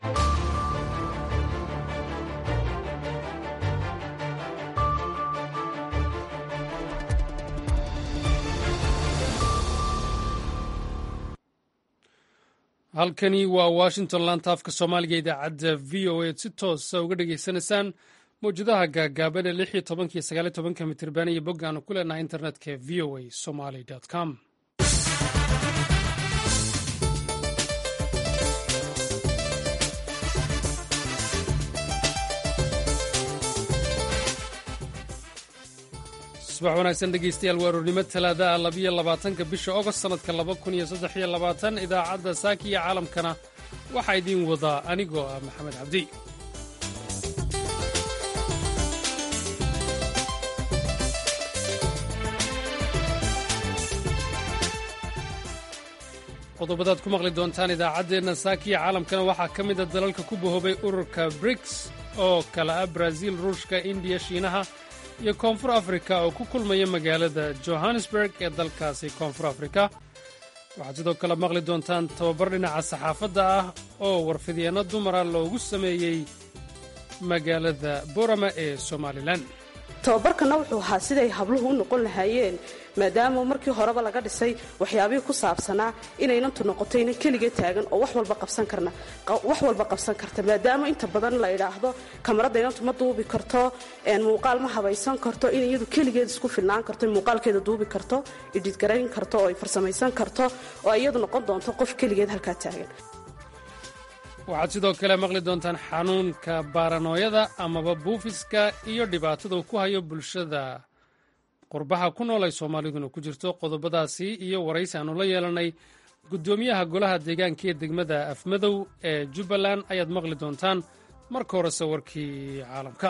halkani waa washington laanta afka soomaaliga idaacadda v o a si toosa uga dhegaysanaysaan mawjadaha gaagaaban ee 16 iyo 19 mitirban iyo bog aanu ku leenahay internetka v o a somali com subax wanaagsan dhegeystayaal waa aroornimo talaada 22 bisha ogost sanadka 2023 idaacadda saaki iyo caalamkana waxaa idiin wadaa anigoo ah maxamed cabdi. qodobadaad ku maqli doontaan idaacaddeenna saaki iyo caalamkana waxaa ka mid a dalalka ku bahoobay ururka briks oo kala ah Brazil, Ruushka, Indiya, Shiinaha iyo koonfur afrika oo ku kulmaya magaalada johannesburg ee dalkaasi koonfur afrika. waxaad sidoo kale maqli doontaan tababar dhinaca saxaafadda ah oo warfidyeeno dumara loogu sameeyey magaalada borama ee somalilan. tababarkana wuxuu ahaa siday habluhu u noqon lahaayeen maadaama markii horeba laga dhisay waxyaabihii ku saabsanaa inaynantu noqoto inan keliga taagan oo wax walba qabsan karta maadaama inta badan la idhaahdo kamarada inantu ma duubi karto, muuqaal ma habaysan karto, in iyadu keligeed isku filnaan karto, muuqaalkeeda duubi karto, idhidgarayn karto oo ay farsamaysan karto oo iyadu noqon doonto qof keligeed halkaa taagan. waxaad sidoo kale maqli doontaan xanuunka baaranooyada amaba buufiska iyo dhibaatada uu ku hayo bulshada qurbaha ku nool ay soomaaliduna ku jirto. qodobadaasi iyo waraysi aanu la yeelanay guddoomiyaha golaha deegaanka ee degmada afmadow ee jubbaland ayaad maqli doontaan. marka horese warkii caalamka.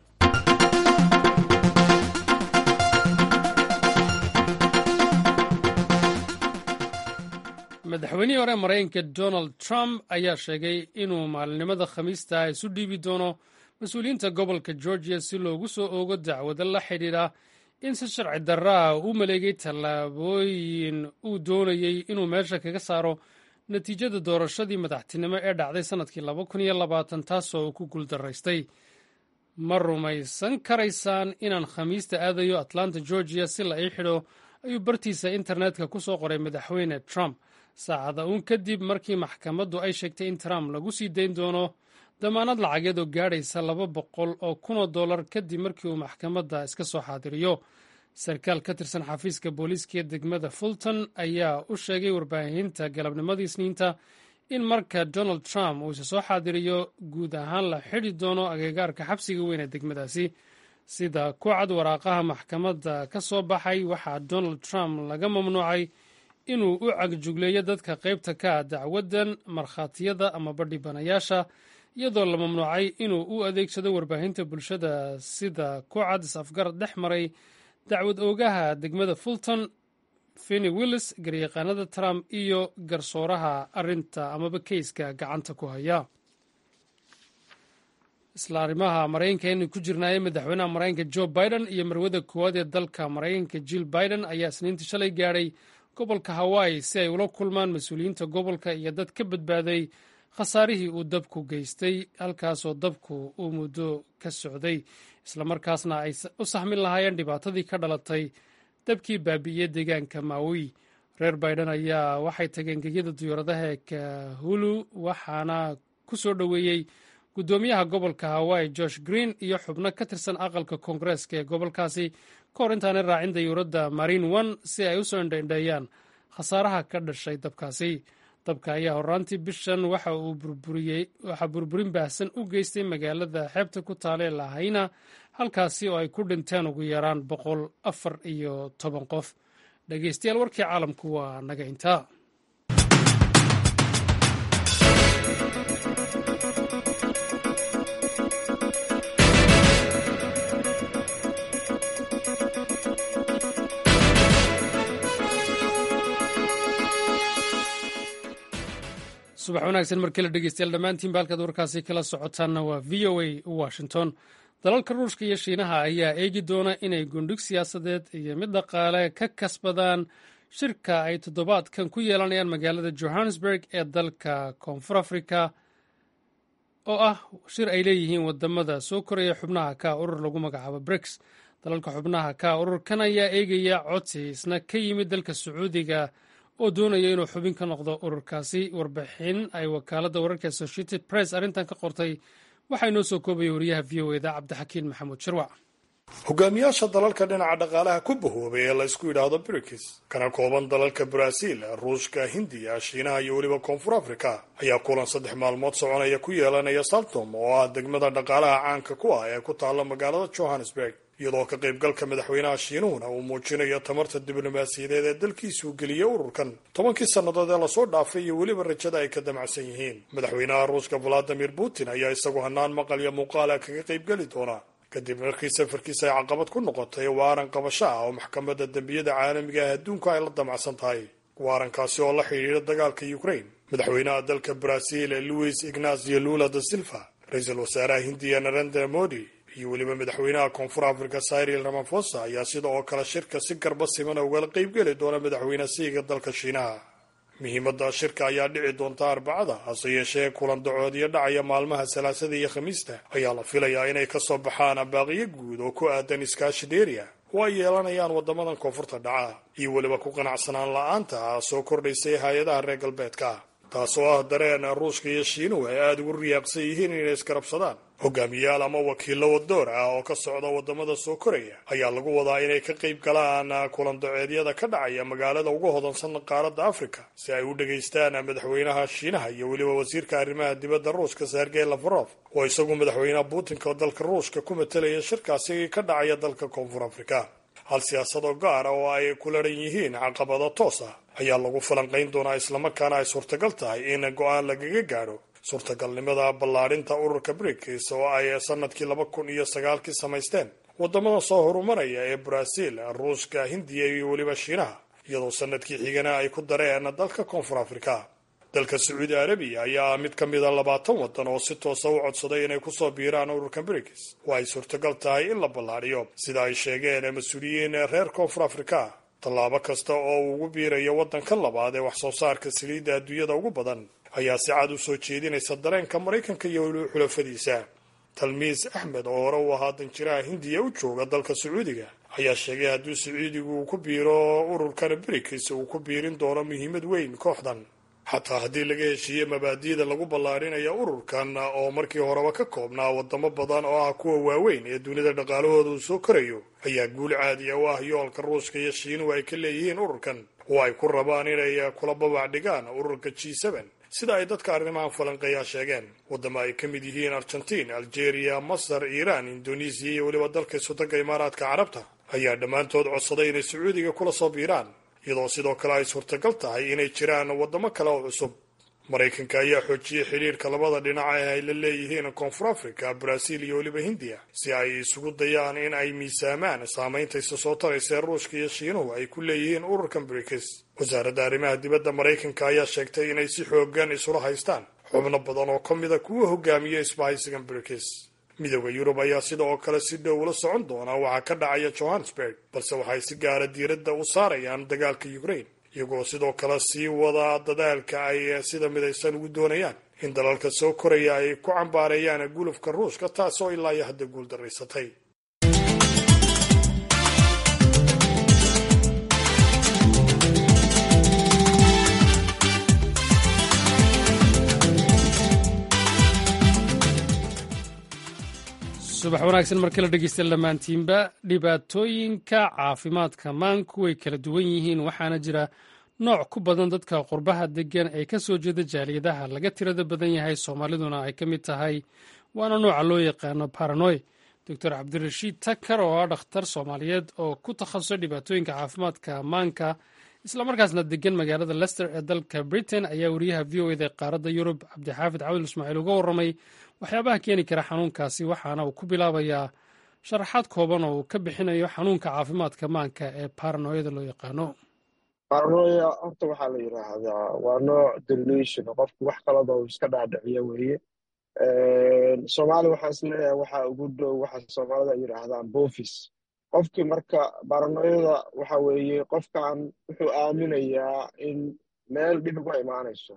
madaxweynihii hore maraykanka donald trump ayaa sheegay inuu maalinimada khamiista isu dhiibi doono mas-uuliyiinta gobolka georgia si loogu soo oogo dacwado la xidhiidha in si sharci darraa u maleegay tallaabooyin uu doonayey inuu meesha kaga saaro natiijada doorashadii madaxtinimo ee dhacday sannadkii 2020 taasoo uu ku guuldaraystay. ma rumaysan karaysaan inaan khamiista aadayo atlanta georgia si la ii xidho, ayuu bartiisa internetka ku soo qoray madaxweyne trump saacada uun kadib markii maxkamaddu ay sheegtay in trump lagu sii dayn doono damaanad lacageed oo gaadhaysa $200,000 kadib markii uu maxkamadda iska soo xaadiriyo. sarkaal ka tirsan xafiiska booliiska ee degmada fulton ayaa u sheegay warbaahinta galabnimadii isniinta in marka donald trump uu isa soo xaadiriyo guud ahaan la xidhi doono agagaarka xabsiga weyn ee degmadaasi. sida ku cad waraaqaha maxkamadda ka soo baxay, waxaa donald trump laga mamnuucay inuu u cagjugleeyo dadka qaybta ka ah dacwaddan, markhaatiyada amaba dhibanayaasha, iyadoo la mamnuucay inuu u adeegsado warbaahinta bulshada. sida ku cad is-afgarad dhex maray dacwad oogaha degmada fulton Fani Willis, garyaqaanada Trump iyo garsooraha arrinta amaba keyska gacanta ku haya. isla arrimaha maraykanka inay ku jirnaayay madaxweynaha maraykanka joe biden iyo marwada koowaad ee dalka maraykanka jill biden ayaa isniintii shalay gaadhay gobolka hawaii si ay ula kulmaan mas-uuliyiinta gobolka iyo dad ka badbaaday khasaarihii uu dabku geystay, halkaasoo dabku uu muddo ka socday islamarkaasna ay u saxmin lahaayeen dhibaatadii ka dhalatay dabkii baabi'iyey deegaanka maui. reer biden ayaa waxay tageen gegida diyaaradaha ee kahulu waxaana ku soo dhoweeyey guddoomiyaha gobolka hawaii josh green iyo xubno ka tirsan aqalka koongareeska ee gobolkaasi ka hor intaanay raacin dayuuradda marine one si ay u soo indhaindheeyaan khasaaraha ka dhashay dabkaasi. dabka ayaa horraantii bishan waxaa burburin baahsan u geystay magaalada xeebta ku taala ee lahayna, halkaasi oo ay ku dhinteen ugu yaraan 114 qof. dhegeystayaal warkii caalamku waa naga intaa. subax wanaagsan markale dhegeystayaal dhammaantiin baalkaad warkaasi kala socotaanna waa v o a washington. dalalka ruushka iyo shiinaha ayaa eegi doona inay gundhig siyaasadeed iyo mid dhaqaale ka kasbadaan shirka ay toddobaadkan ku yeelanayaan magaalada johannesburg ee dalka koonfur afrika oo ah shir ay leeyihiin wadamada soo koraya xubnaha ka urur lagu magacaabo briks. dalalka xubnaha ka ururkan ayaa eegaya codsi isna ka yimid dalka sacuudiga oo doonaya inuu xubin ka noqdo ururkaasi. warbixin ay wakaaladda wararka Associated Press arrintan ka qortay waxaa inoo soo koobaya wariyaha v o eda cabdixakiin maxamuud shirwac. hogaamiyaasha dalalka dhinaca dhaqaalaha ku bahoobay ee la isku yidhaahdo briks, kana kooban dalalka Brazil, Ruushka, Hindiya, Shiinaha iyo weliba Koonfur Afrika, ayaa kulan 3 maalmood soconaya ku yeelanaya Saltom oo ah degmada dhaqaalaha caanka ku ah ee ku taalla magaalada Johannesburg, iyadoo ka qaybgalka madaxweynaha Shiinuhuna uu muujinayo tamarta diblomaasiyadeed ee dalkiisu geliyay ururkan 10 sannadood ee lasoo dhaafay iyo weliba rajada ay ka damacsan yihiin. madaxweynaha Ruushka Vladimir Putin ayaa isagu hanaan maqal iyo muuqaal kaga qaybgali doona kadib markii safarkiisa ay caqabad ku noqotay waaran qabasho ah oo maxkamadda dembiyada caalamiga ah adduunka ay la damacsan tahay. waarankaasi oo la xidhiidha dagaalka Ukraine. madaxweynaha dalka Brazil Luiz Inácio Lula da Silva, ra-iisul wasaaraha Hindiya Narendra Modi iyo weliba madaxweynaha Koonfur Afrika Cyril Ramaphosa ayaa sida oo kale shirka si garba simana ugala qaybgeli doona madaxweyne siiga dalka Shiinaha. muhiimadda shirka ayaa dhici doonta Arbacada, hase yeeshee kulan dacoodiyo dhacaya maalmaha Salaasada iyo Khamiista ayaa la filayaa inay ka soo baxaan baaqiyo guud oo ku aadan iskaashi dheeriya oo ay yeelanayaan wadamadan koonfurta dhaca iyo weliba ku qanacsanaan la-aanta soo kordhaysay hay-adaha reer galbeedka, taasoo ah dareen Ruushka iyo Shiinuhu ay aada ugu riyaaqsan yihiin inay iskarabsadaan. hogaamiyaal ama wakiilo wadoor ah oo ka socda wadamada soo koraya ayaa lagu wadaa inay ka qayb galaan kulan daceedyada ka dhacaya magaalada ugu hodansan qaaradda Afrika si ay u dhageystaan madaxweynaha Shiinaha iyo weliba wasiirka arrimaha dibadda Ruushka Sergey Lavrov oo isagu madaxweynaha Putin ka dalka Ruushka ku metelaya shirkaasi ka dhacaya dalka Koonfur Afrika. hal siyaasad oo gaar ah oo ay ku leeran yihiin caqabado toos ah ayaa lagu falanqayn doonaa, islamarkaana ay suurtagal tahay in go-aan lagaga gaadho suurtagalnimada ballaadhinta ururka briks oo ay sanadkii 2009 samaysteen wadamada soo horumaraya ee Brazil, Ruushka, Hindiya iyo weliba Shiinaha, iyadoo sanadkii xigana ay ku dareen dalka Koonfur Afrika. dalka Sacuudi Arabiya ayaa mid ka mid ah 20 wadan oo si toos ah u codsaday inay ku soo biiraan ururka briks, oo ay suurtagal tahay in la ballaadhiyo sida ay sheegeen mas'uuliyiin reer Koonfur Afrika. tallaabo kasta oo uu ugu biirayo wadanka labaad ee wax soo saarka saliidda adduunyada ugu badan ayaa si cad u soo jeedinaysa dareenka Maraykanka iyo xulafadiisa. Talmiis Axmed oo hore u ahaa danjiraha Hindiya u jooga dalka Sacuudiga ayaa sheegay haddii Sacuudigu uu ku biiro ururkan briks uu ku biirin doono muhiimad weyn kooxdan, xataa haddii laga heshiiyey mabaadi'da lagu ballaarinayo ururkan oo markii horeba ka koobnaa wadamo badan oo ah kuwa waaweyn ee dunida dhaqaalahooda uu soo korayo, ayaa guul caadiya u ah yoolka Ruushka iyo Shiinuhu ay ka leeyihiin ururkan oo ay ku rabaan inay kula babac dhigaan ururka G7 sida ay dadka arrimahan falanqeeya sheegeen. wadamo ay ka mid yihiin Argentina, Algeria, Masar, Iran, Indonesia iyo weliba dalka Sultanka Imaaraadka Carabta ayaa dhammaantood codsaday inay Sacuudiga kula soo biiraan, iyadoo sidoo kale ay suurtagal tahay inay jiraan wadamo kale oo cusub. Maraykanka ayaa xoojiyey xiriirka labada dhinac ee ay la leeyihiin Koonfur Afrika, Brazil iyo weliba Hindiya si ay isugu dayaan in ay miisaamaan saamaynta isa soo taraysa ee Ruushka iyo Shiinuhu ay ku leeyihiin ururkan briks. wasaaradda arrimaha dibadda Maraykanka ayaa sheegtay inay si xoogan isula haystaan xubno badan oo ka mid ah kuwa hogaamiya isbahaysigan briks. midowda Yurub ayaa sidoo kale si dhow ula socon doona waxa ka dhacaya Johannesburg, balse waxay si gaara diiradda u saarayaan dagaalka Ukraine, iyagoo sidoo kale sii wada dadaalka ay sida midaysan ugu doonayaan in dalalka soo koraya ay ku cambaareeyaan gulufka Ruushka, taasoo ilaa iyo hadda guul daraysatay. subax wanaagsan markala dhegeysta dhammaantiinba. dhibaatooyinka caafimaadka maanku way kala duwan yihiin, waxaana jira nooc ku badan dadka qurbaha degan ee ka soo jeeda jaaliyadaha laga tirada badan yahay, soomaaliduna ay ka mid tahay, waana nooca loo yaqaano paranoy. doctor cabdirashiid takar oo ah dhakhtar Soomaaliyeed oo ku takhasusay dhibaatooyinka caafimaadka maanka islamarkaasna degan magaalada Leicester ee dalka Britain ayaa wariyaha v o eda qaaradda Yurub cabdixaafid cawil ismaaciil uga warramay waxyaabaha keeni kara xanuunkaasi, waxaana uu ku bilaabayaa sharaxaad kooban oo uu ka bixinayo xanuunka caafimaadka maanka ee paranoyada loo yaqaano. paranoia horta waxaa la yidhaahdaa waa nooc delusion, qofku wax kalaba uu iska dhaadhiciyo weeye. Soomaali waxaan isleeyahay waxaa ugu dhow waxa Soomaalida ay yidhaahdaan boofis. qofkii marka paranoyada waxa weeye qofkan wuxuu aaminayaa in meel dhib uga imaanayso,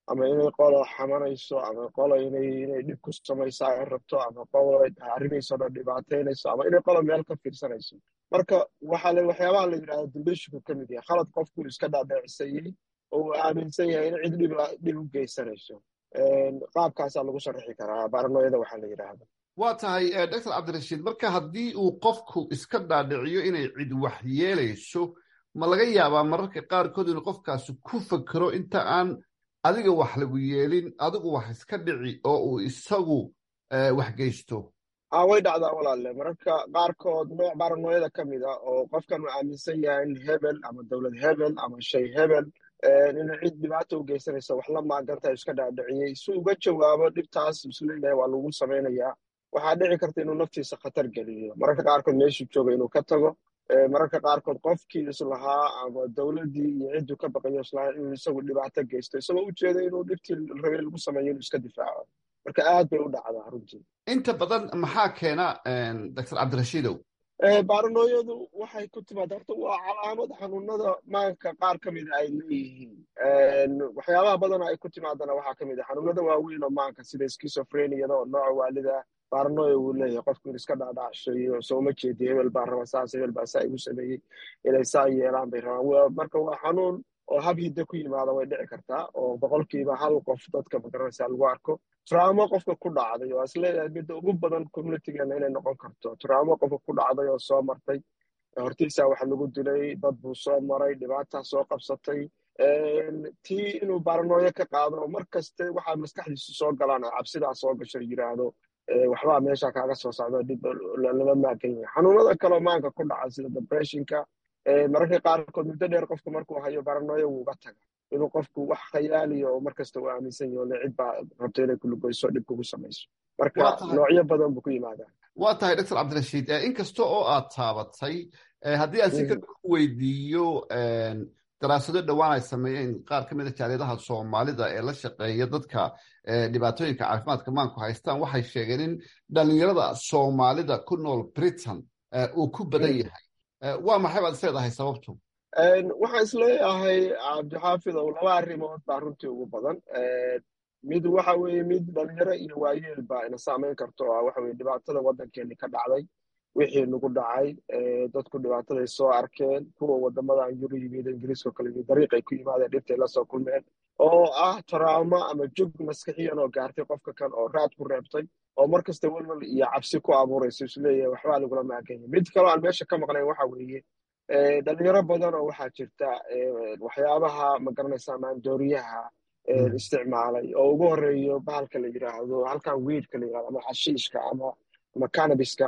ama inay qolo xamanayso ama qolo inay dhib ku samaysa ay rabto ama qolo arrinayso dhan dhibaateynayso ama inay qolo meel ka fiirsanayso. marka waxyaabaha la yidhahdo duleeshinku ka mid yahay khalad qofku iska dhaadheecisayey oo uu aaminsan yahay in cid dhib u geysanayso. qaabkaasaa lagu sharaxi karaa baranooyada waxaa la yidhaahdo. waa tahay doctor cabdirashiid, marka haddii uu qofku iska dhaadhiciyo inay cid wax yeelayso, ma laga yaabaa mararka qaarkood inuu qofkaasi ku fekero inta aan adiga wax lagu yeelin adigu wax iska dhici oo uu isagu wax geysto? way dhacdaa walaalle, mararka qaarkood nooc baranooyada ka mid a oo qofkan uu aaminsan yahay in hebel ama dowlad hebel ama shay hebel inay cid dhibaato u geysanaysa wax la maaganta iska dhaadhiciyey si uga jawaabo dhibtaas isleeyahay waa lagu samaynayaa. waxaa dhici karta inuu naftiisa khatar geliyo, mararka qaarkood meeshuu jooga inuu ka tago, mararka qaarkood qofkii islahaa ama dowladdii iyo cidduu ka baqayo islahaa inuu isagu dhibaato geysto isagoo ujeeda inuu dhibtii rabay lagu sameeyo inuu iska difaaco. marka aad bay u dhacdaa runtii. inta badan maxaa keena doctor cabdirashiidow? baranooyadu waxay ku timaada horta waa calaamad xanuunada maanka qaar ka mida ay leeyihiin. waxyaabaha badana ay ku timaadana waxaa ka mid a xanuunada waaweyn oo maanka sida skisofreniyada oo nooca waalida baranooya uu leeyahay qofku in iska dhaadhacshayo soo ma jeedi hebel baa raba saas, hebel baa saa igu sameeyey, inay saa yeelaan bay rabaan. marka waa xanuun oo hab hidda ku yimaada way dhici kartaa oo 1% qof dadka magaranaysa lagu arko. traamo qofka ku dhacday oo isleeyahay midda ugu badan communitygeena inay noqon karto. traamo qofka ku dhacday oo soo martay, hortiisa waxa lagu dilay, dad buu soo maray, dhibaataa soo qabsatay, tii inuu baranooyo ka qaado oo mar kaste waxaa maskaxdiisu soo galaan oo cabsidaa soo gasho yidhaahdo waxbaa meesha kaaga soo socdo dhib lala maagan yahay. xanuunada kaleo maanka ku dhaca sida depressionka, mararka qaarkood muddo dheer qofku markuu hayo baranooyo wuuga taga inuu qofku wax khayaaliyo oo markasta uu aaminsan yaho le cid baa rabto inay kulugoyso dhib kugu samayso. marka noocyo badan buu ku yimaadaa. waa tahay doctor cabdirashiid, inkasta oo aad taabatay, haddii aan si ka weydiiyo daraasado dhowaan ay sameeyeen qaar ka mid a jaaliyadaha soomaalida ee la shaqeeya dadka dhibaatooyinka caafimaadka maanku haystaan, waxay sheegeen in dhalinyarada soomaalida ku nool Britain uu ku badan yahay. waa maxay baad isleedahay sababtu? waxaan isleeyahay cabdixaafid oo 2 arrimood baa runtii ugu badan. mid waxa weeye mid dhalinyaro iyo waayeel baa ina saameyn karto oo waxa weye dhibaatada waddankeeni ka dhacday, wixii nagu dhacay, dadku dhibaataday soo arkeen, kuwa wadamadan yuru yimid ingiriiska kale iyo dariiqay ku yimaadeen dhibtay la soo kulmeen oo ah taraamo ama jug maskaxiyan oo gaartay qofka kan oo raad ku reebtay oo markasta walwal iyo cabsi ku abuuraysa isleeyahay waxbaa lagula maaganya. mid kaloo aan meesha ka maqnayn waxa weeye dhalinyaro badan oo waxaa jirta waxyaabaha magaranaysa maandooriyaha isticmaalay oo ugu horeeyo bahalka la yidhaahdo halkan weedka la yidhahdo ama xashiishka ama cannabiska.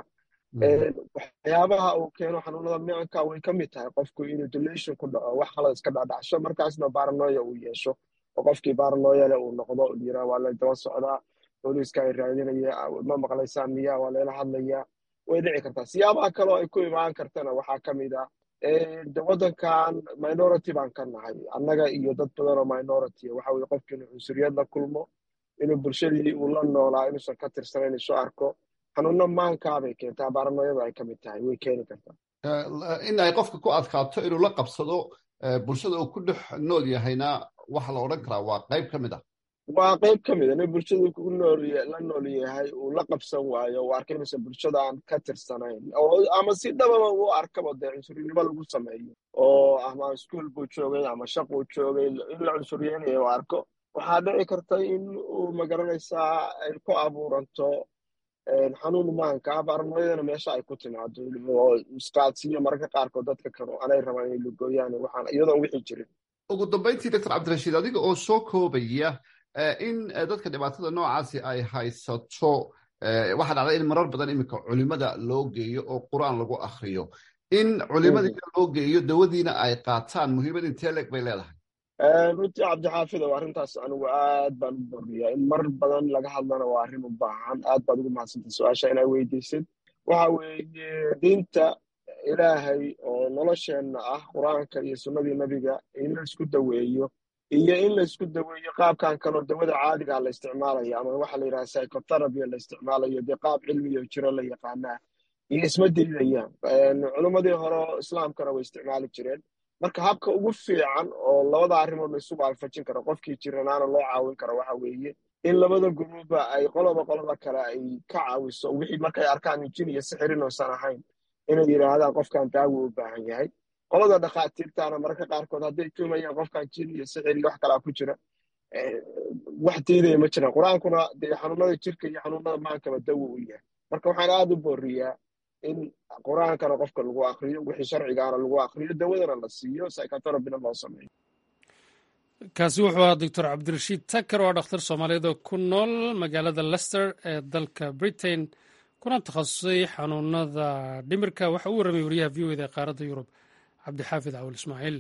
waxyaabaha uu keeno xanuunada micanka way ka mid tahay qofku inuu delusion ku dhaco, wax qalad iska dhaadhacsho, markaasna baranooya uu yeesho oo qofkii baranooyale uu noqdo yira waa la daba socdaa, booliiska ay raadinaya, ma maqlaysaan miya, waa layla hadlayaa. way dhici kartaa. siyaabaha kaleo ay ku imaan kartana waxaa ka mid ah waddankan minority baan ka nahay annaga iyo dad badan oo minority. waxa weye qofki inuu cunsuriyad la kulmo, inuu bulshadii uu la noolaa inuusan ka tirsanayn isu arko. xanuuno maankaabay keentaa, baranooyadu ay ka mid tahay, way keeni kartaa. in ay qofka ku adkaato inuu la qabsado bulshada uu ku dhex nool yahayna waxa la odhan karaa waa qayb ka mid ah. waa qayb ka mid a in bulshadu la nool yahay uu la qabsan waayo uu arkay inuusan bulshada aan ka tirsanayn ama si dhababa uu arkaba dee cunsurinimo lagu sameeyo oo ama iskuol buu joogay ama shaq uu joogay in la cunsuriyeynayo u arko. waxaa dhici karta in uu magaranaysaa ay ku abuuranto xanuun maanka. baranooyadana meesha ay ku timaado oo isqaadsiiyo mararka qaarkood dadka kale anay rabaan inay lugooyaan waxaan iyadoon wixii jirin. ugu dambayntii doctor cabdirashiid, adiga oo soo koobaya in dadka dhibaatada noocaasi ay haysato, waxaa dhacda in marar badan iminka culimada loo geeyo oo qur-aan lagu akriyo. in culimadiina loo geeyo dawadiina ay qaataan muhiimad intee leeg bay leedahay? runtii cabdixaafidow arrintaas anigu aad baan u boriyaa in mar badan laga hadlana waa arrin u baahan. aad baad ugu mahadsantay su-aasha inaa weydiisid. waxa weeye diinta ilaahay oo nolosheenna ah qur-aanka iyo sunnadii nebiga in la isku daweeyo iyo in la isku daweeyo qaabkan kaloo dawada caadiga la isticmaalayo ama waxa la yidhaha psychotherapy la isticmaalayo dee qaab cilmiyo jiro la yaqaanaa iyo isma diidayaan. culimmadii hore islaamkana way isticmaali jireen. marka habka ugu fiican oo labada arrimood la isu waalfajin karo qofkii jiranaana loo caawin karo waxa weeye in labada guruuba ay qolada kale ay ka caawiso wixii markay arkaan jin iyo sixir inuusan ahayn inay yidhaahdaan qofkan daawo u baahan yahay qolada dhakhaatiirtaana mararka qaarkood hadday tuumayaan qofkan jin iyo sixir iyo wax kalaa ku jira wax diidaya ma jiraan qur-aankuna dee xanuunada jirka iyo xanuunada maankaba dawo u yahay marka waxaan aada u booriyaa in qur-aankana qofka lagu akriyo wixii sharcigaana lagu akriyo dawadana la siiyo psychotherapyna loo sameeyo. kaasi wuxuu ahaa doctor cabdirashiid takar oo dhakhtar soomaaliyeed oo ku nool magaalada lester ee dalka britain kuna takhasusay xanuunada dhimirka waxa uu warramay wariyaha v o eda ee qaaradda yurub cabdixaafid cawil ismaaciil.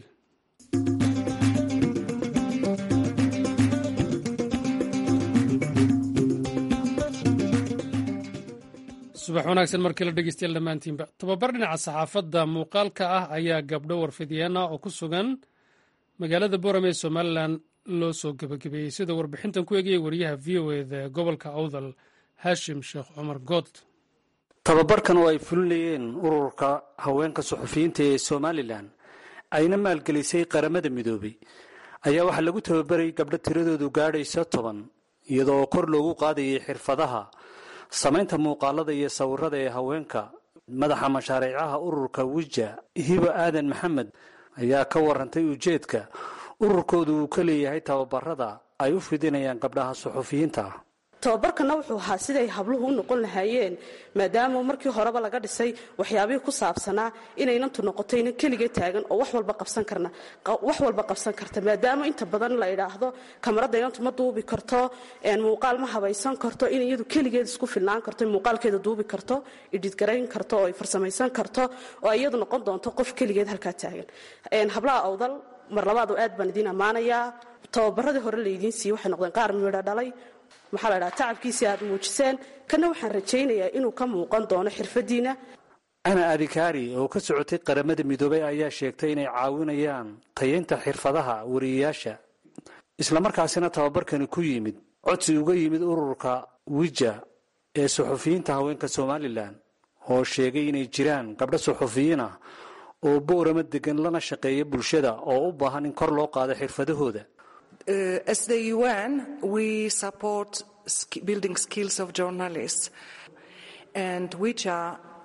subax wanaagsan markii la dhegeystayaal dhammaantiinba tababar dhinaca saxaafadda muuqaalka ah ayaa gabdho warfidyeena oo ku sugan magaalada boorame ee somalilan loo soo gebagabeeyey sida warbixintan ku eegayay wariyaha v o eda gobolka awdal haashim sheekh cumar good. tababarkan oo ay fulinayeen ururka haweenka suxufiyiinta ee somalilan ayna maalgelisay qaramada midoobay ayaa waxaa lagu tababaray gabdho tiradoodu gaadhaysa 10 iyadoo kor loogu qaadayay xirfadaha samaynta muuqaalada iyo sawirada ee haweenka. madaxa mashaariicaha ururka wija hiba aadan maxamed ayaa ka warantay ujeedka ururkoodu uu ka leeyahay tababarada ay u fidinayaan gabdhaha suxufiyiinta ah. tababarkana wuxuu ahaa siday habluhu u noqon lahaayeen maadaama markii horeba laga dhisay waxyaabihii ku saabsanaa inaynantu noqotayna keliga taagan oo wax walba qabsan karta maadaama inta badan la idhaahdo kamarada inantu ma duubi karto muuqaal ma habaysan karto in iyadu keligeed isku filnaan karto muuqaalkeeda duubi karto idhidgarayn karto oo ay farsamaysan karto oo iyadu noqon doonto qof keligeed halkaa taagan. hablaha awdal mar labaad oo aad baan idiin ammaanayaa. tababaradii hore laydiin siiyey waxay noqdeen qaar midho dhalay maxaa la dhaha tacabkiisii aad muujiseen kana waxaan rajaynayaa inuu ka muuqan doono xirfadiina. ana adikaari oo ka socotay qaramada midoobay ayaa sheegtay inay caawinayaan tayeynta xirfadaha wariyayaasha islamarkaasina tababarkani ku yimid codsi uga yimid ururka wija ee suxufiyiinta haweenka somalilan oo sheegay inay jiraan gabdho suxufiyiin ah oo boorama degan lana shaqeeya bulshada oo u baahan in kor loo qaado xirfadahooda. As the UN, we support building skills of journalists. And WIJA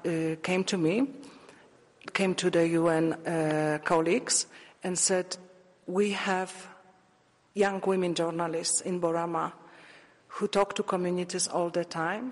came to the UN colleagues and said, we have young women journalists in Borama who talk to communities all the time,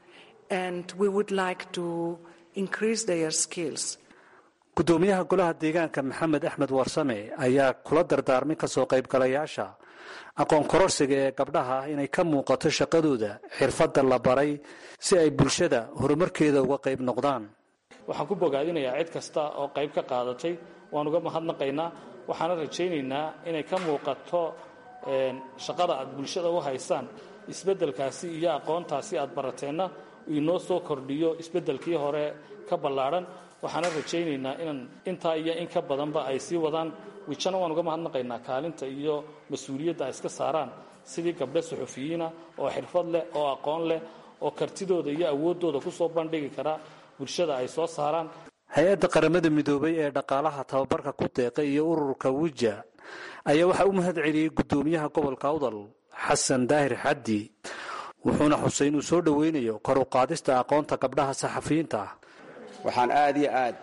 and we would like to increase their skills. gudoomiyaha golaha deegaanka maxamed axmed warsame ayaa kula dardaarmay kasoo qaybgalayaasha aqoon kororsiga ee gabdhaha inay ka muuqato shaqadooda xirfadda la baray si ay bulshada horumarkeeda uga qayb noqdaan. waxaan ku bogaadinayaa cid kasta oo qayb ka qaadatay waan uga mahadnaqaynaa waxaana rajaynaynaa inay ka muuqato shaqada aad bulshada u haysaan isbeddelkaasi iyo aqoontaasi aad barateenna inoo soo kordhiyo isbeddelkii hore ka ballaadhan waxaana rajaynaynaa inaan intaa iyo in ka badanba ay sii wadaan. wijana waan uga mahadnaqaynaa kaalinta iyo mas-uuliyadda ay iska saaraan sidii gabdho suxufiyiina oo xirfad leh oo aqoon leh oo kartidooda iyo awooddooda ku soo bandhigi kara bulshada ay soo saaraan. hay-adda qaramada midoobay ee dhaqaalaha tababarka ku deeqay iyo ururka wija ayaa waxaa u mahad celiyey gudoomiyaha gobolka awdal xasan daahir xaddi wuxuuna xusay inuu soo dhoweynayo kor u qaadista aqoonta gabdhaha saxafiyiinta ah. waxaan aad iyo aad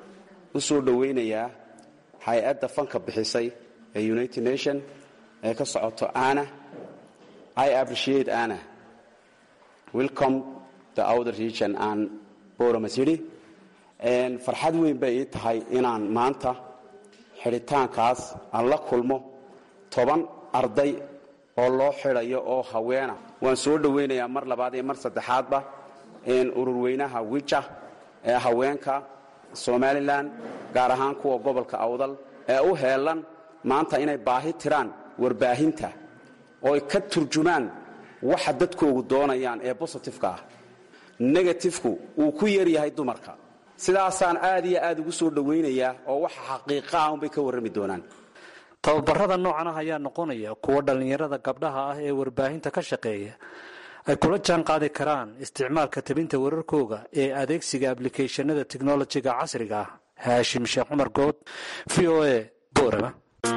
u soo dhowaynayaa hay-adda fanka bixisay ee United Nation ee ka socoto ana. I appreciate ana. Welcome the outer region and Boroma City. And farxad weyn bay tahay inaan maanta xiritaankaas aan la kulmo 10 arday oo loo xirayo oo haweena. waan soo dhowaynayaa mar labaad iyo mar saddexaadba ururweynaha wija ee haweenka Somaliland gaar ahaan kuwa gobolka awdal ee u heelan maanta inay baahi tiraan warbaahinta oo ay ka turjumaan waxa dadkoodu doonayaan ee positive-ka ah. negative-ku uu ku yar yahay dumarka. sidaasaan aad iyo aad ugu soo dhowaynayaa oo waxa xaqiiqo ah bay ka warrami doonaan. tababarada noocan ah ayaa noqonaya kuwa dhalinyarada gabdhaha ah ee warbaahinta ka shaqeeya ay kula jaan qaadi karaan isticmaalka tabinta wararkooga ee adeegsiga ablicationada technolojiga casriga ah. haashim sheekh cumar good v o a boorama.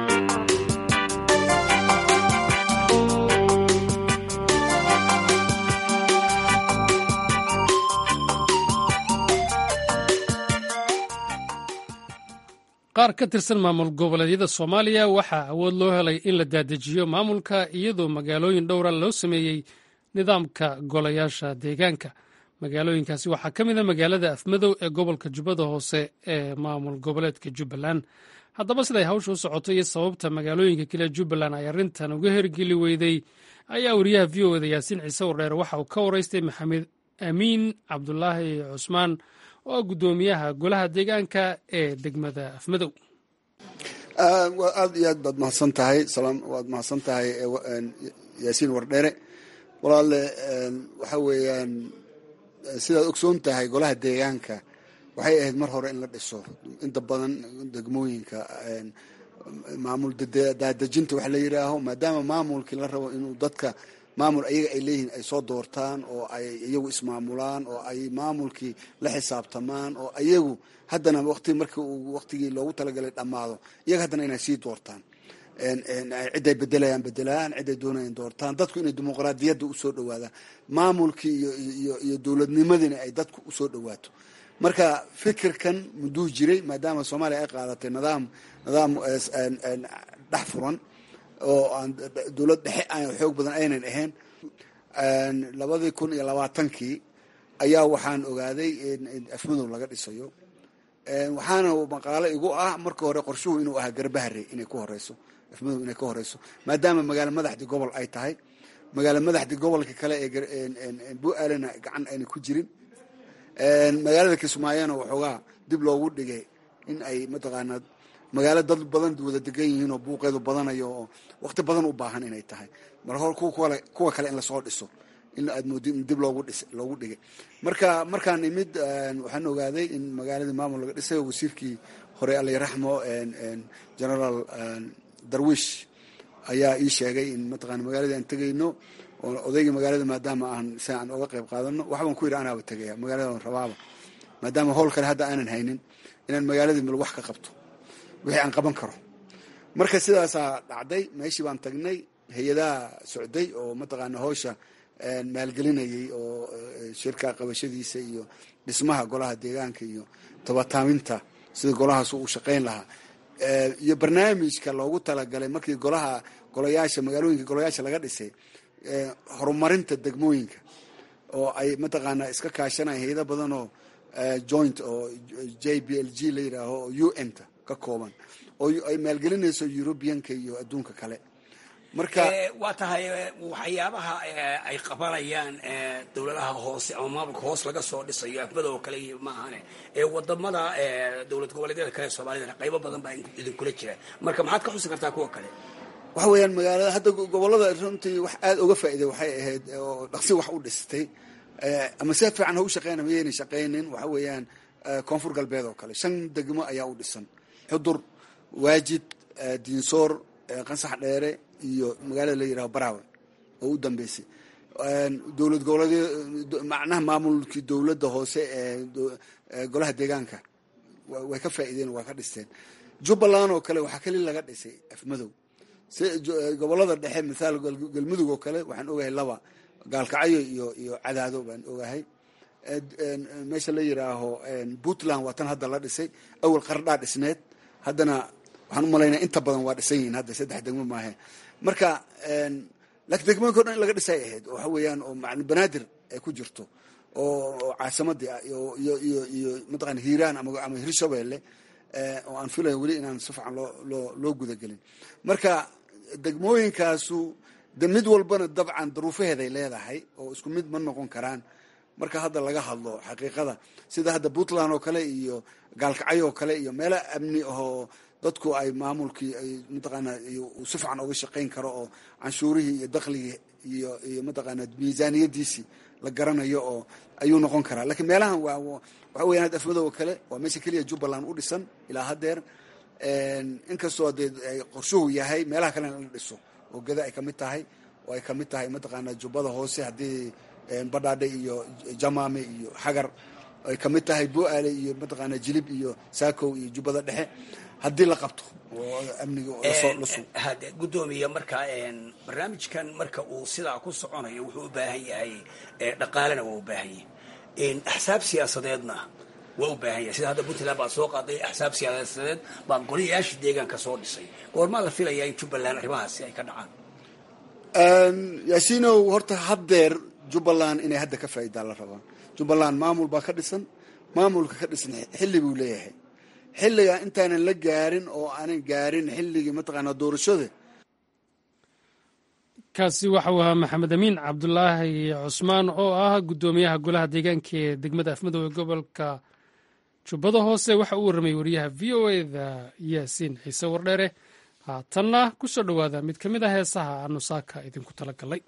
qaar ka tirsan maamul goboleedyada soomaaliya waxaa awood loo helay in la daadejiyo maamulka iyadoo magaalooyin dhowra loo sameeyey nidaamka golayaasha deegaanka. magaalooyinkaasi waxaa ka mid a magaalada afmadow ee gobolka jubbada hoose ee maamul goboleedka jubbaland. haddaba siday hawsha u socoto iyo sababta magaalooyinka kale jubbaland ay arrintan uga hergeli weyday ayaa wariyaha v o eda yaasiin ciise wardheer waxa uu ka waraystay maxamed amiin cabdulaahi cusmaan oo guddoomiyaha golaha deegaanka ee degmada afmadow. aad iyo aad baad mahadsan tahay waad mahadsan tahay yaasiin wardheere walaale. waxa weeyaan sidaad ogsoon tahay golaha deegaanka waxay ahayd mar hore in la dhiso inta badan degmooyinka maamul daadejinta wax la yidhaaho, maadaama maamulkii la rabo inuu dadka maamul ayaga ay leeyihiin ay soo doortaan oo ay iyagu ismaamulaan oo ay maamulkii la xisaabtamaan oo ayagu haddana markii uu waqtigii loogu talagalay dhammaado iyaga haddana inay sii doortaan ciday bedelayaan ciday doonayaan doortaan, dadku inay dimuqraadiyadda usoo dhawaadaan, maamulkii iyo dowladnimadiina ay dadku usoo dhawaato. marka fikirkan muduu jiray maadaama soomaaliya ay qaadatay nidaam dhex furan oo aan dowlad dhexe aan xoog badan aynan ahayn. 2020 ayaa waxaan ogaaday in afmadow laga dhisayo. waxaana maqaalo igu ah marka hore qorshuhu inuu ahaa Garbahare inay ku horeyso, afmadow inay ka horeyso, maadaama magaalo madaxdii gobol ay tahay. magaalo madaxdii gobolka kale ee Bu'aalana gacan ayna ku jirin. magaalada Kismaayona waxoogaa dib loogu dhigay in ay mataqaanaa magaalo dad badan wada degan yihiin oo buuqeedu badanayo oo waqti badan u baahan inay tahay. mar hore kuwa kale in lasoo dhiso in aad moodid in dib loogu dhigay. markaan imid waxaan ogaaday in magaaladii maamul laga dhisayo. wasiirkii hore alla raxmo generaal darwish ayaa ii sheegay in mataqaana magaaladii aan tegayno oo odaygii magaalada maadaama si aan oga qayb qaadano waxbaan ku yidhi anaaba tegaya magaalada rabaaba maadaama howl kale hadda aanan haynin inaan magaaladii meel wax ka qabto wixii aan qaban karo. marka sidaasaa dhacday. meeshii baan tagnay, hay-adaha socday oo mataqaana hawsha maalgelinayay oo shirka qabashadiisa iyo dhismaha golaha deegaanka iyo tabataaminta sida golahaas uu shaqayn lahaa iyo barnaamijka loogu talagalay markii golayaasha magaalooyinka golayaasha laga dhisay horumarinta degmooyinka oo ay mataqaana iska kaashanaya hay'ado badan oo joint oo JBLG la yidhaaho oo UN-ta ka kooban oo ay maalgelinayso Europeanka iyo adduunka kale. marka waa tahay waxyaabaha ay qabanayaan dowladaha hoose ama maamulka hoos laga soo dhisayo afmadow kale ma ahane wadamada dowlad goboleedyada kale Soomaalida qaybo badan baa idinkula jira. marka maxaad ka xusi kartaa kuwa kale? waxa weeyaan magaalada hadda gobolada runtii wax aad uga faa'iiday waxay ahayd oo dhaqsi wax u dhistay ama si fiican ha u shaqeynaa mayna shaqeynin. waxa weeyaan koonfur galbeed oo kale 5 degmo ayaa u dhisan: Xudur, Waajid, Diinsoor, Qansax Dheere iyo magaalada la yiraahdo Baraawe oo u dambeysay. dowlad goboleed macnaha maamulkii dowladda hoose ee golaha deegaanka way ka faa'iideen, waa ka dhisteen. Jubbaland oo kale waxa kale laga dhisay afmadow. gobolada dhexe misaal galmudug oo kale waxaan ogahay 2 gaalkacyo iyo cadaado baan ogahay. meesha la yiraaho Puntland waa tan hadda la dhisay. awal qardhaa dhisneed, haddana waxaan u malaynaa inta badan waa dhisan yihiin hadda 3 degmo maahe. marka laakiin degmooyinka dhan laga dhisay ahayd waxa weeyaan oo macna banaadir ay ku jirto oo caasimadii iyo mataqaan Hiiraan ama Hirshabeelle oo aan filayo weli inaan si fiican loo gudagelin. marka degmooyinkaasu mid walbana dabcan duruufaheeday leedahay oo isku mid ma noqon karaan. marka hadda laga hadlo xaqiiqada sida hadda Puntland oo kale iyo gaalkacyo oo kale iyo meelo amni oo dadku ay maamulkii ay mataqaana si fiican uga shaqayn karo oo canshuurihii iyo dakhligii iyo mataqaana miisaaniyadiisii la garanayo oo ayuu noqon karaa. laakiin meelahan waxa weeyaan afmadow oo kale waa meesha kaliya Jubbaland u dhisan ilaa haddeer. inkastoo qorshuhu yahay meelaha kale in la dhiso oo gada ay kamid tahay oo ay kamid tahay mataqaana Jubbada hoose haddii Badhaadhe iyo Jamaame iyo Xagar ay ka mid tahay Bu'aale iyo mataqaana Jilib iyo Saakow iyo Jubbada Dhexe haddii la qabto oo amniga la soo hada gudoomiye marka barnaamijkan marka uu sidaa ku soconayo wuxuu u baahan yahay dhaqaalena waa u baahan yahay axsaab siyaasadeedna waa u baahan yahay sida hadda Puntland baa soo qaaday axsaab siyaasadeed baa goliyaasha deegaanka soo dhisay goorma la filayaa in Jubbaland arrimahaasi ay ka dhacaan Yaasiino horta haddeer Jubbaland inay hadda ka faa'iido la rabaa Jubbaland maamul baa ka dhisan maamulka ka dhisan xilli buu leeyahay xilliga intaanan la gaarin oo aanan gaarin xilligii mataqaana doorashada kaasi waxa uu ahaa Maxamed Amiin Cabdulaahi Cusmaan oo ah gudoomiyaha golaha deegaanka ee degmada Afmadow ee gobolka Jubbada Hoose waxa uu warramay wariyaha VOA-da Yaasiin Ciise Wardheere haatanna ku soo dhawaada mid ka mid ah heesaha aanu saaka idinku talagalay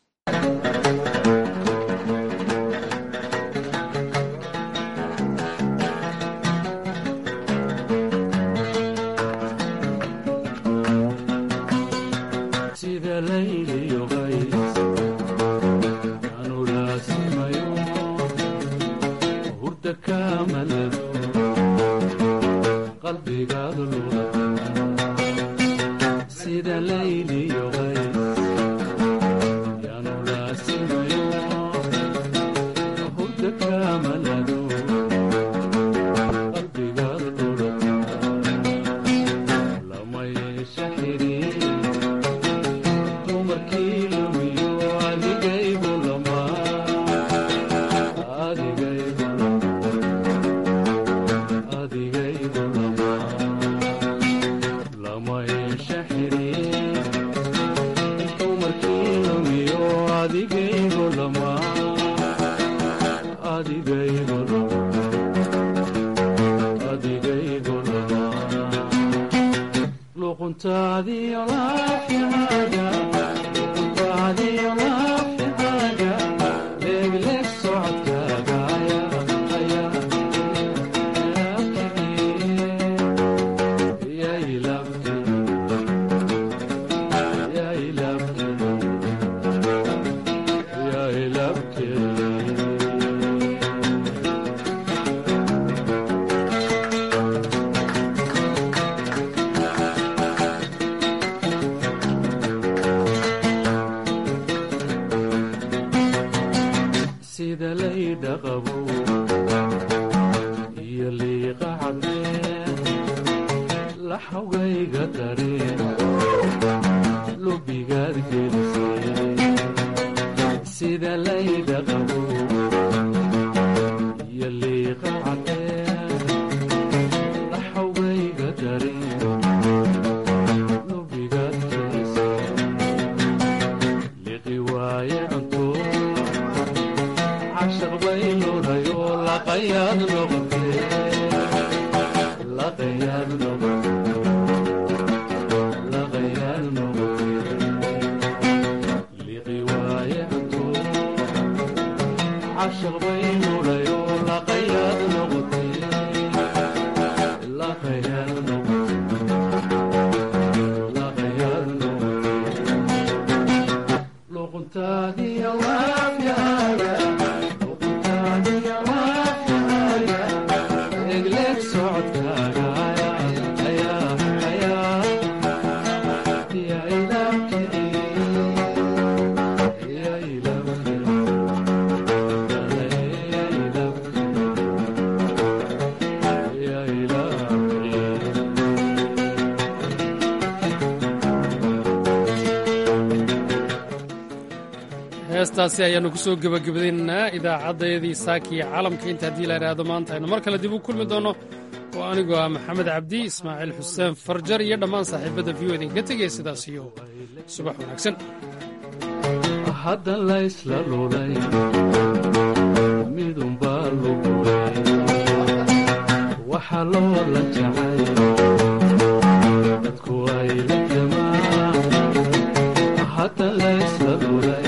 heestaasi ayaanu ku soo gebagabadaynaa idaacaddayadii saakiya caalamka inta haddii la idhaahdo maanta aynu mar kale dib u kulmi doonno oo anigoo ah maxamed cabdi ismaaciil xuseen farjar iyo dhammaan saaxiibadda v o da inka tegaya sidaas iyo subax wanaagsan haddan la isla lulay midunbaa lugulay waxa loo la jacay dadku ay la jamaa haddan la isla lulay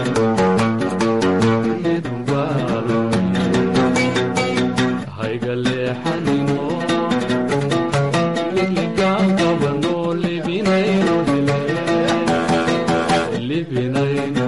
libinayno